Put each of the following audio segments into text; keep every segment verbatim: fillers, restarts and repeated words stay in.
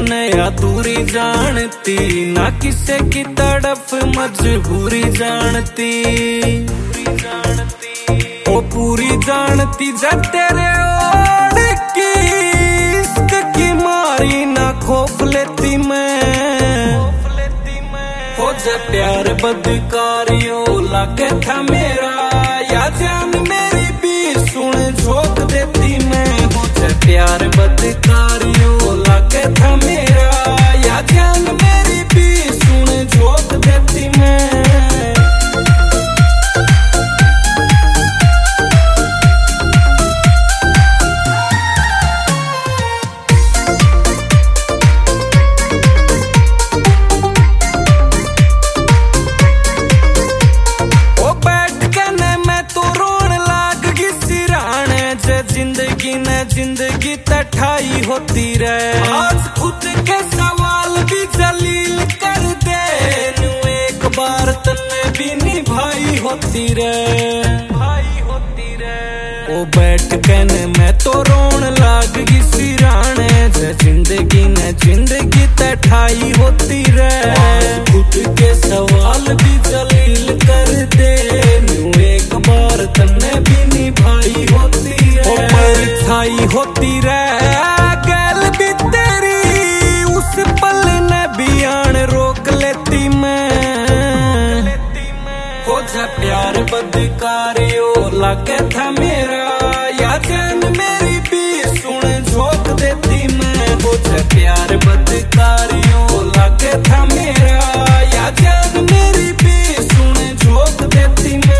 जाने अधूरी जानती, ना किसे की तड़फ मजबूरी जानती। ओ पूरी जानती जब तेरे ओढ़ की इश्क की मारी, ना खौफ लेती मैं। हो जा प्यार बदकारियों लागे था मेरा, या जान मेरी भी सुन झोंक देती मैं। हो जा प्यार बदकारियों लागे था मेरा, या जान मेरी भी सुन झोंक देती मैं। जिंदगी ने जिंदगी तठाई होती रहे, आज खुद के सवाल भी जलील कर दे। नू एक बार तन्ने भी निभाई होती रहे, भाई होती रहे। ओ बैठ के न मैं तो रोन लाग गई सिराने, जे जिंदगी ने जिंदगी तठाई होती रहे, खुद के सवाल भी जलील कर दे। नू एक बार तन्ने भी निभाई होती रहे, परछाई होती रहे गैल भी तेरी, उस पल ने भी आन रोक लेती मैं। हो जा प्यार बदकारियों लागे था मेरा, या जान मेरी भी सुन झोंक देती मैं। हो जा प्यार बदकारियों लागे था मेरा, या जान मेरी भी सुन झोंक देती मैं।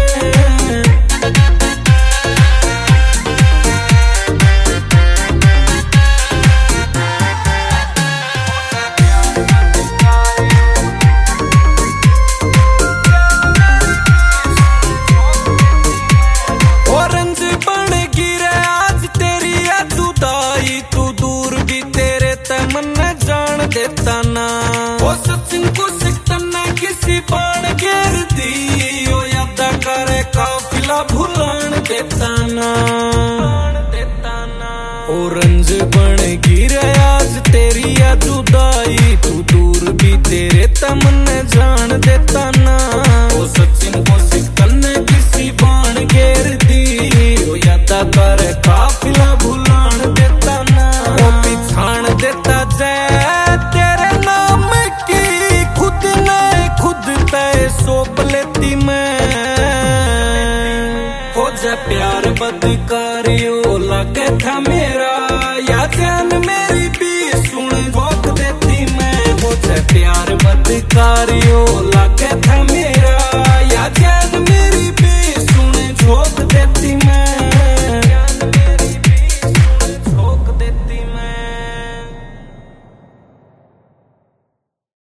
देता ना ओ सचिन को सिकता ना किसी बाण घेर दी, ओ यादा करे काफिला भुलान देता ना, देता ना। ओ रंज बन गिरे आज तेरी या जुदाई, तू दूर भी तेरे तमन्ने जान देता ना। ओ सचिन को सिकता ना किसी बाण घेर दी, ओ यादा करे काफिला भुलान देता ना। ओ पिछाण देता जय सौंप लेती मैं। हो जा प्यार बदकारियों लागे था मेरा, या जान मेरी भी सुन झोंक देती मैं। हो जा प्यार